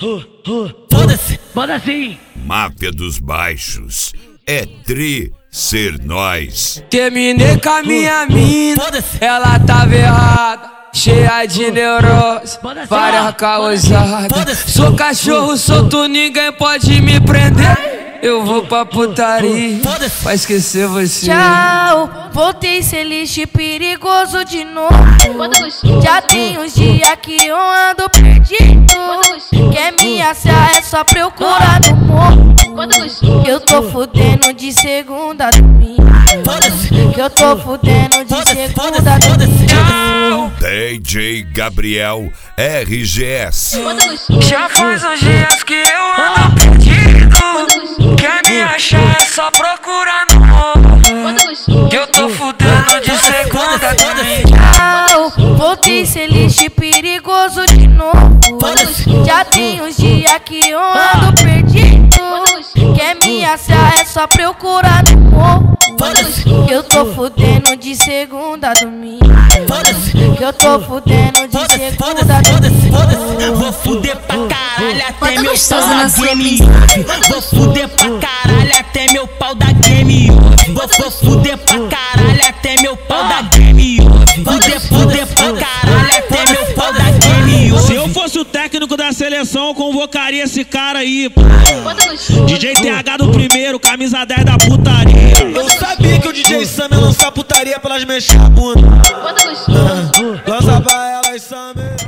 Foda-se, manda assim. Máfia dos Baixos é ser nós. Terminei com a minha mina, ela tava errada, cheia de neurose, várias causadas. Sou cachorro solto, ninguém pode me prender. Eu vou pra putaria pra esquecer você. Tchau, voltei ser lixo perigoso de novo. Já tem uns dias que eu ando perdido. Quer me achar é só procurar no morro. Eu tô fudendo de segunda a domingo. Eu tô fudendo de segunda a domingo. DJ Gabriel RGS. Já faz uns dias que eu ando perdido. Quer me achar é só procurar no morro. Eu tô fudendo de segunda a domingo. Tchau, voltei ser lixo perigoso de novo. Já tem uns dias que eu ando perdido. Quer me achar é só procurar no morro. Eu tô fudendo de segunda a domingo. Eu tô fudendo de segunda a domingo. Vou fuder pra caralho até meu pau da game off. Vou fuder pra caralho até meu pau da game off. Vou fuder pra caralho até meu pau da game off. Fuder pra caralho até meu pau da game off. Se eu fosse o técnico da seleção, eu convocaria esse cara aí, pô. DJ TH do primeiro, camisa 10 da putaria. Eu sabia que o DJ Sam ia lançar putaria pra elas mexer a bunda. Lança pra elas, Sam.